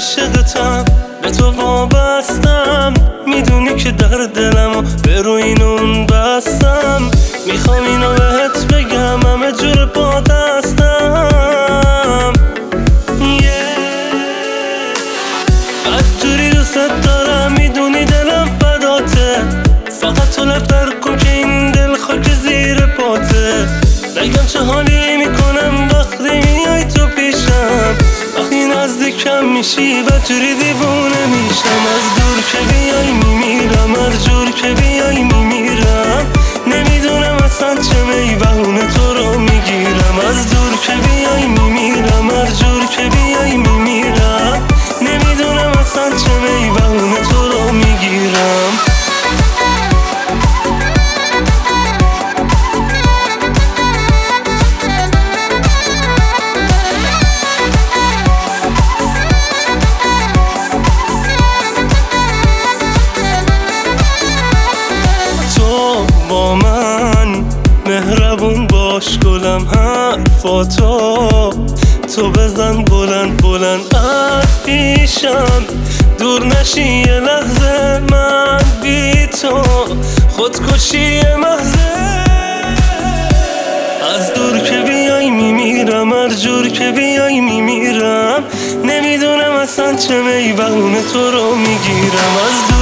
عاشقتم، به تو وابستم، میدونی که در دلمو به روی اینون بستم. میخوام اینو بهت بگم، همه جور با دستم. بدجوری دوست دارم، میدونی دلم فداته، فقط تو لفتر کن که این دل خاک زیر پاته. بگم چه حالی میکنم وقتی میای تو پیشم، وقتی نزدیکم میشی و جوری دیوونه میشم. از دور که بیای میمیرم، هر جور که بیای میمیرم. نمیدونم اصلا چه میبهونه تو رو میگیرم. از دور که بیای میمیرم، هر جور که بیای میمیرم. نمیدونم اصلا چه میبهونه تو رو میگیرم. با من مهربون باش گلم، حرفاتو تو بزن بلند بلند از پیشم. دور نشی یه لحظه من بی تو، خودکشی محضه. از دور که بیای میمیرم، هر جور که بیای میمیرم. نمیدونم اصلا چه میبهونه تو رو میگیرم. از